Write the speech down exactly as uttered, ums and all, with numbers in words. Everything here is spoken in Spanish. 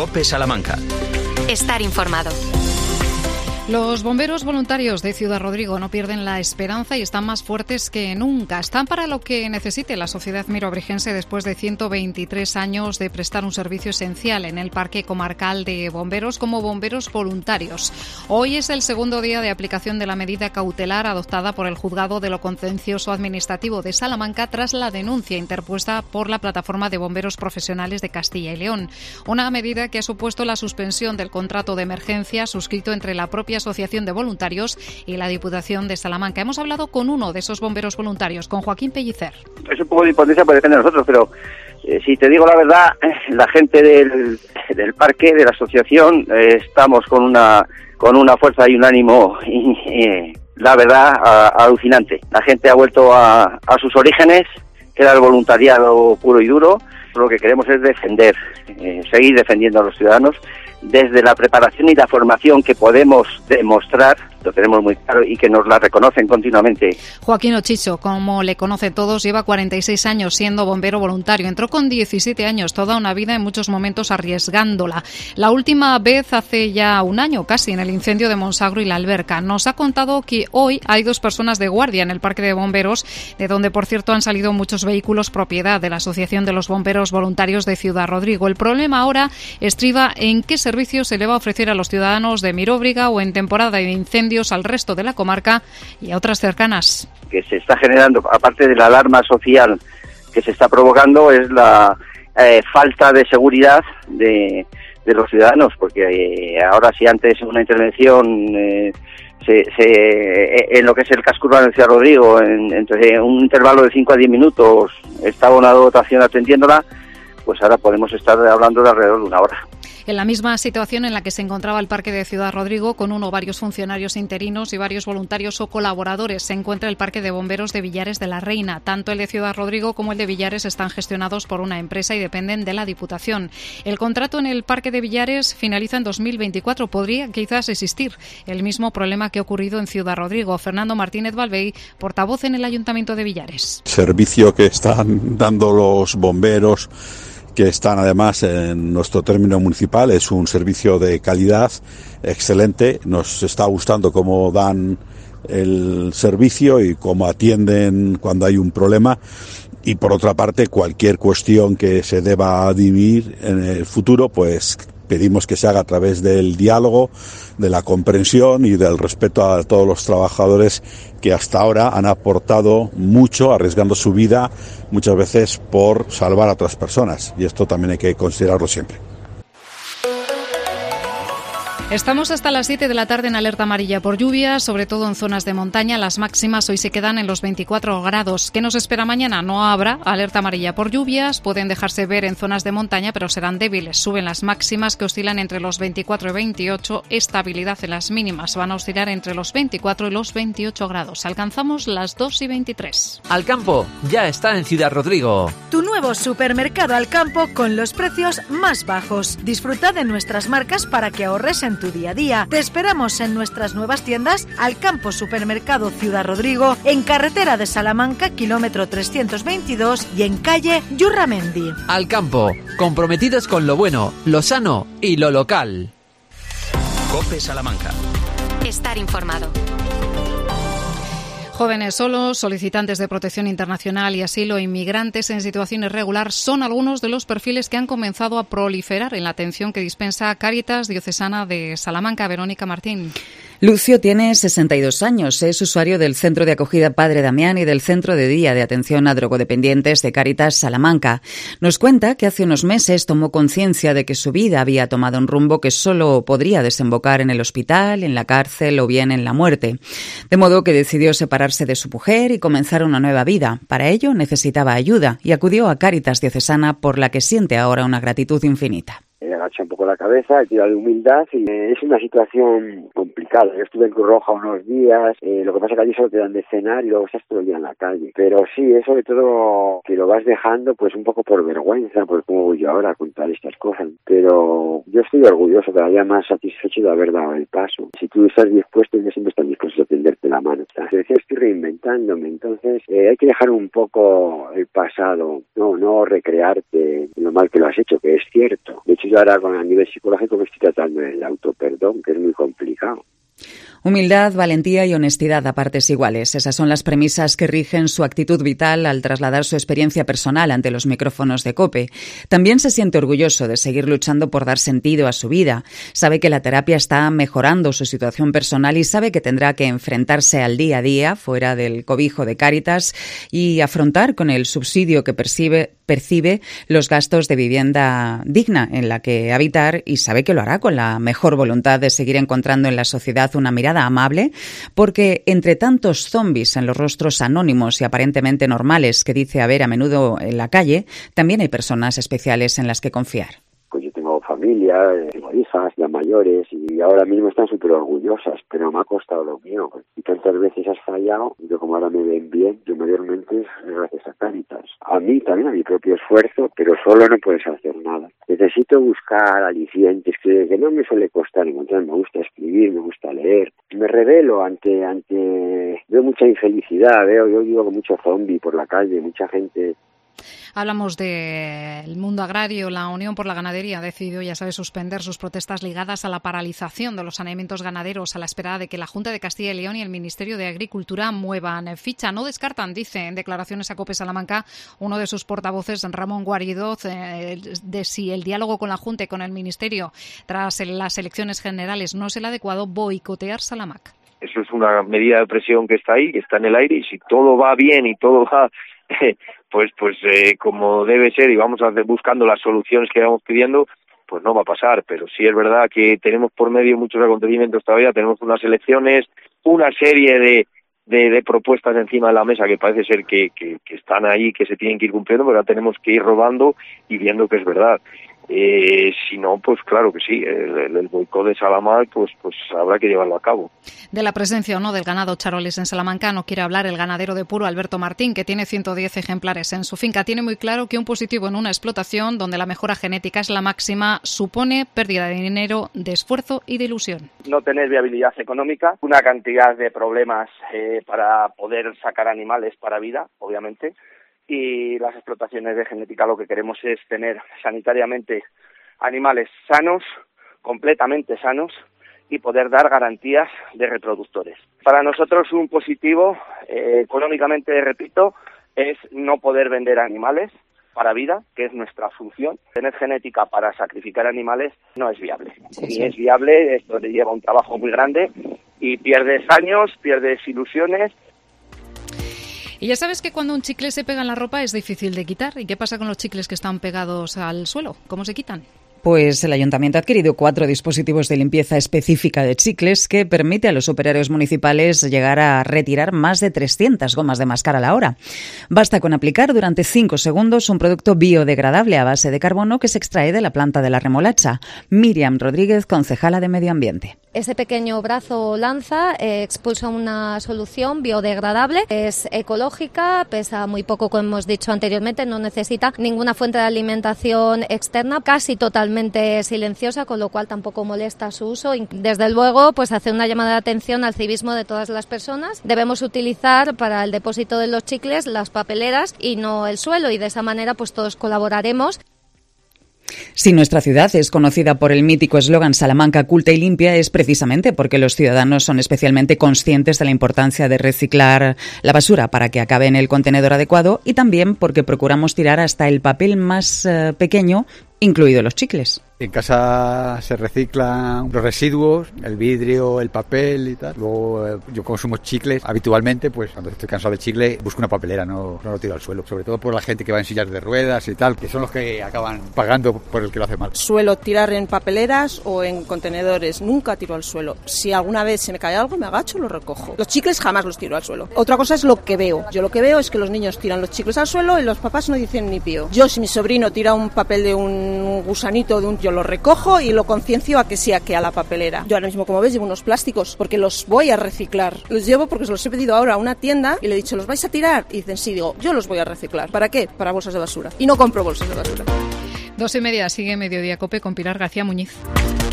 COPE Salamanca. Estar informado. Los bomberos voluntarios de Ciudad Rodrigo no pierden la esperanza y están más fuertes que nunca. Están para lo que necesite la sociedad mirobrigense después de ciento veintitrés años de prestar un servicio esencial en el Parque Comarcal de Bomberos como bomberos voluntarios. Hoy es el segundo día de aplicación de la medida cautelar adoptada por el Juzgado de lo Contencioso Administrativo de Salamanca tras la denuncia interpuesta por la Plataforma de Bomberos Profesionales de Castilla y León. Una medida que ha supuesto la suspensión del contrato de emergencia suscrito entre la propia Asociación de Voluntarios y la Diputación de Salamanca. Hemos hablado con uno de esos bomberos voluntarios, con Joaquín Pellicer. Es un poco de impotencia, porque depende de nosotros, pero eh, si te digo la verdad, la gente del, del parque, de la asociación, eh, estamos con una con una fuerza y un ánimo, eh, la verdad, a, alucinante. La gente ha vuelto a, a sus orígenes, que era el voluntariado puro y duro. Lo que queremos es defender, eh, seguir defendiendo a los ciudadanos desde la preparación y la formación que podemos demostrar, lo tenemos muy claro, y que nos la reconocen continuamente. Joaquín Ochicho, como le conocen todos, lleva cuarenta y seis años siendo bombero voluntario. Entró con diecisiete años, toda una vida, en muchos momentos arriesgándola. La última vez hace ya un año, casi, en el incendio de Monsagro y La Alberca. Nos ha contado que hoy hay dos personas de guardia en el Parque de Bomberos, de donde, por cierto, han salido muchos vehículos propiedad de la Asociación de los Bomberos Voluntarios de Ciudad Rodrigo. El problema ahora estriba en qué servicio se le va a ofrecer a los ciudadanos de Miróbriga o en temporada de incendios al resto de la comarca y a otras cercanas. Que se está generando, aparte de la alarma social que se está provocando, es la eh, falta de seguridad de, de los ciudadanos, porque eh, ahora si antes una intervención eh, se, se, eh, en lo que es el casco urbano de Ciudad Rodrigo, en, entre un intervalo de cinco a diez minutos estaba una dotación atendiéndola, pues ahora podemos estar hablando de alrededor de una hora. En la misma situación en la que se encontraba el Parque de Ciudad Rodrigo, con uno o varios funcionarios interinos y varios voluntarios o colaboradores, se encuentra el Parque de Bomberos de Villares de la Reina. Tanto el de Ciudad Rodrigo como el de Villares están gestionados por una empresa y dependen de la Diputación. El contrato en el Parque de Villares finaliza en dos mil veinticuatro. Podría quizás existir el mismo problema que ha ocurrido en Ciudad Rodrigo. Fernando Martínez Balvey, portavoz en el Ayuntamiento de Villares. Servicio que están dando los bomberos, que están además en nuestro término municipal, es un servicio de calidad excelente. Nos está gustando cómo dan el servicio y cómo atienden cuando hay un problema. Y por otra parte, cualquier cuestión que se deba dirimir en el futuro, pues pedimos que se haga a través del diálogo, de la comprensión y del respeto a todos los trabajadores que hasta ahora han aportado mucho, arriesgando su vida muchas veces por salvar a otras personas. Y esto también hay que considerarlo siempre. Estamos hasta las siete de la tarde en alerta amarilla por lluvias, sobre todo en zonas de montaña. Las máximas hoy se quedan en los veinticuatro grados. ¿Qué nos espera mañana? No habrá alerta amarilla por lluvias. Pueden dejarse ver en zonas de montaña, pero serán débiles. Suben las máximas, que oscilan entre los veinticuatro y veintiocho. Estabilidad en las mínimas. Van a oscilar entre los veinticuatro y los veintiocho grados. Alcanzamos las dos y veintitrés. Alcampo ya está en Ciudad Rodrigo. Tu nuevo supermercado Alcampo con los precios más bajos. Disfruta de nuestras marcas para que ahorres en tu día a día. Te esperamos en nuestras nuevas tiendas Alcampo Supermercado Ciudad Rodrigo, en carretera de Salamanca, kilómetro trescientos veintidós, y en calle Yurramendi. Alcampo, comprometidos con lo bueno, lo sano y lo local. COPE Salamanca. Estar informado. Jóvenes solos, solicitantes de protección internacional y asilo, inmigrantes en situación irregular son algunos de los perfiles que han comenzado a proliferar en la atención que dispensa Cáritas Diocesana de Salamanca. Verónica Martín. Lucio tiene sesenta y dos años, es usuario del Centro de Acogida Padre Damián y del Centro de Día de Atención a Drogodependientes de Cáritas Salamanca. Nos cuenta que hace unos meses tomó conciencia de que su vida había tomado un rumbo que solo podría desembocar en el hospital, en la cárcel o bien en la muerte. De modo que decidió separarse de su mujer y comenzar una nueva vida. Para ello necesitaba ayuda y acudió a Cáritas Diocesana, por la que siente ahora una gratitud infinita. Agacha un poco la cabeza, tira de humildad, y es una situación complicada. complicado. Yo estuve en Cruz Roja unos días, eh, lo que pasa es que allí solo te dan de cenar y luego estás todo el día en la calle. Pero sí, es sobre todo que lo vas dejando pues un poco por vergüenza, por cómo voy yo ahora a contar estas cosas. Pero yo estoy orgulloso, todavía más satisfecho de haber dado el paso. Si tú estás dispuesto, yo siempre estoy dispuesto a tenderte la mano. La selección estoy reinventándome, entonces eh, hay que dejar un poco el pasado, no no recrearte en lo mal que lo has hecho, que es cierto. De hecho, yo ahora con, a nivel psicológico me estoy tratando el autoperdón, que es muy complicado. Humildad, valentía y honestidad a partes iguales. Esas son las premisas que rigen su actitud vital al trasladar su experiencia personal ante los micrófonos de COPE. También se siente orgulloso de seguir luchando por dar sentido a su vida. Sabe que la terapia está mejorando su situación personal y sabe que tendrá que enfrentarse al día a día, fuera del cobijo de Cáritas, y afrontar con el subsidio que percibe, percibe los gastos de vivienda digna en la que habitar, y sabe que lo hará con la mejor voluntad de seguir encontrando en la sociedad una mirada amable, porque entre tantos zombies en los rostros anónimos y aparentemente normales que dice haber a menudo en la calle, también hay personas especiales en las que confiar. Pues yo tengo familia, tengo hijas ya mayores y ahora mismo están súper orgullosas, pero me ha costado lo mío. Y tantas veces has fallado, yo como ahora me ven bien, yo mayormente es gracias a Cáritas. A mí también, a mi propio esfuerzo, pero solo no puedes hacer nada. Necesito buscar alicientes que, que no me suele costar encontrar. Me gusta escribir, me gusta leer. Me revelo ante, ante, veo mucha infelicidad, veo, yo vivo con mucho zombie por la calle, mucha gente. Hablamos del mundo agrario. La Unión por la Ganadería ha decidido, ya sabes, suspender sus protestas ligadas a la paralización de los saneamientos ganaderos a la espera de que la Junta de Castilla y León y el Ministerio de Agricultura muevan ficha. No descartan, dice en declaraciones a COPE Salamanca uno de sus portavoces, Ramón Guaridoz, eh, de si el diálogo con la Junta y con el Ministerio tras las elecciones generales no es el adecuado, boicotear Salamac. Eso es una medida de presión que está ahí, que está en el aire, y si todo va bien y todo va pues pues eh, como debe ser y vamos a hacer, buscando las soluciones que vamos pidiendo, pues no va a pasar. Pero sí es verdad que tenemos por medio muchos acontecimientos todavía, tenemos unas elecciones, una serie de, de, de propuestas encima de la mesa que parece ser que, que, que están ahí, que se tienen que ir cumpliendo, pero ahora tenemos que ir robando y viendo que es verdad. Eh, si no, pues claro que sí, el, el boicot de Salamanca, pues, pues habrá que llevarlo a cabo. De la presencia o no del ganado charoles en Salamanca no quiere hablar el ganadero de Puro, Alberto Martín, que tiene ciento diez ejemplares en su finca. Tiene muy claro que un positivo en una explotación donde la mejora genética es la máxima supone pérdida de dinero, de esfuerzo y de ilusión. No tener viabilidad económica, una cantidad de problemas eh, para poder sacar animales para vida, obviamente. Y las explotaciones de genética lo que queremos es tener sanitariamente animales sanos, completamente sanos, y poder dar garantías de reproductores. Para nosotros un positivo, eh, económicamente, repito, es no poder vender animales para vida, que es nuestra función. Tener genética para sacrificar animales no es viable. Sí, sí. Ni es viable, esto lleva un trabajo muy grande y pierdes años, pierdes ilusiones. Y ya sabes que cuando un chicle se pega en la ropa es difícil de quitar. ¿Y qué pasa con los chicles que están pegados al suelo? ¿Cómo se quitan? Pues el Ayuntamiento ha adquirido cuatro dispositivos de limpieza específica de chicles que permite a los operarios municipales llegar a retirar más de trescientas gomas de mascar a la hora. Basta con aplicar durante cinco segundos un producto biodegradable a base de carbono que se extrae de la planta de la remolacha. Miriam Rodríguez, concejala de Medio Ambiente. Ese pequeño brazo o lanza eh, expulsa una solución biodegradable, es ecológica, pesa muy poco, como hemos dicho anteriormente, no necesita ninguna fuente de alimentación externa, casi totalmente silenciosa, con lo cual tampoco molesta su uso. Desde luego, pues hace una llamada de atención al civismo de todas las personas. Debemos utilizar para el depósito de los chicles las papeleras y no el suelo, y de esa manera pues todos colaboraremos. Si nuestra ciudad es conocida por el mítico eslogan Salamanca culta y limpia, es precisamente porque los ciudadanos son especialmente conscientes de la importancia de reciclar la basura para que acabe en el contenedor adecuado, y también porque procuramos tirar hasta el papel más eh, pequeño, incluidos los chicles. En casa se reciclan los residuos, el vidrio, el papel y tal. Luego eh, yo consumo chicles habitualmente, pues cuando estoy cansado de chicle busco una papelera, no, no lo tiro al suelo. Sobre todo por la gente que va en sillas de ruedas y tal, que son los que acaban pagando por el que lo hace mal. Suelo tirar en papeleras o en contenedores, nunca tiro al suelo. Si alguna vez se me cae algo, me agacho y lo recojo. Los chicles jamás los tiro al suelo. Otra cosa es lo que veo. Yo lo que veo es que los niños tiran los chicles al suelo y los papás no dicen ni pío. Yo, si mi sobrino tira un papel de un un gusanito de un, yo lo recojo y lo conciencio a que sea que a la papelera. Yo ahora mismo, como ves, llevo unos plásticos porque los voy a reciclar. Los llevo porque se los he pedido ahora a una tienda y le he dicho, ¿los vais a tirar? Y dicen, sí, digo, yo los voy a reciclar. ¿Para qué? Para bolsas de basura. Y no compro bolsas de basura. Dos y media, sigue Mediodía Cope con Pilar García Muñiz.